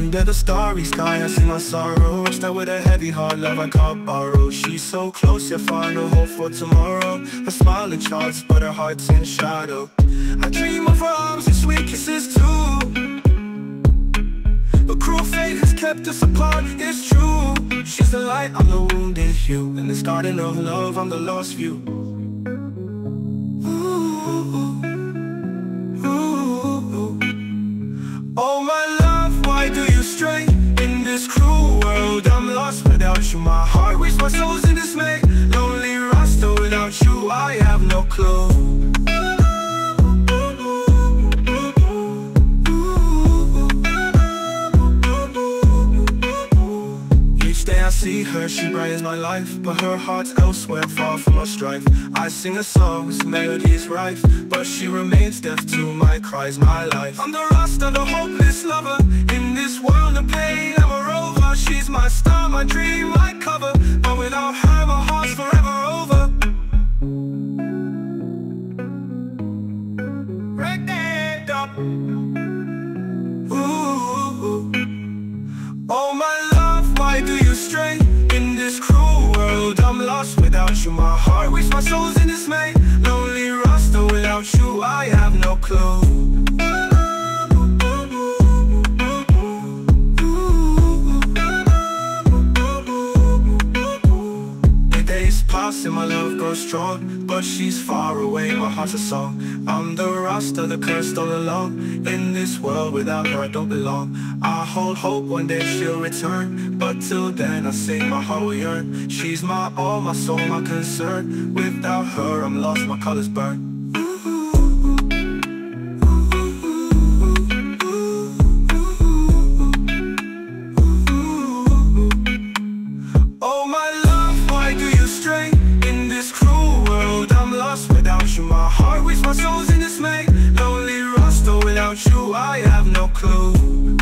Under the starry sky I sing my sorrow. Watch that with a heavy heart, love I can't borrow. She's so close yet far, no hope for tomorrow. Her smile in charts, but her heart's in shadow. I dream of her arms and sweet kisses too, but cruel fate has kept us apart, it's true. She's the light, I'm the wounded hue. In this garden of love, I'm the lost view. Ooh, ooh. Oh my love, why do you stray? In this cruel world, I'm lost without you. My heart weeps, my soul's in dismay. Lonely Rasta, without you, I have no clue. I see her, she brightens my life, but her heart's elsewhere, far from our strife. I sing a song whose melody is rife, but she remains deaf to my cries, my life. I'm the Rasta, the hopeless lover. In this world of pain, I'm a rover. She's my star, my dream, my cover, but without her, my heart's forever over. Break that up. Ooh. Oh my love, why do you stray? In this cruel world, I'm lost without you. My heart weeps, my soul's in dismay. Lonely Rasta, without you, I have no clue. The days pass and my love grows strong, but she's far away, my heart's a song. I'm the Rasta, the cursed all alone. In this world, without her I don't belong. I hold hope one day she'll return, but till then I sing my heart will yearn. She's my all, my soul, my concern. Without her I'm lost, my colors burn. Oh my love, why do you stray? In this cruel world I'm lost without you. My heart weeps, my soul's in dismay. Lonely Rasta, without you I have no clue.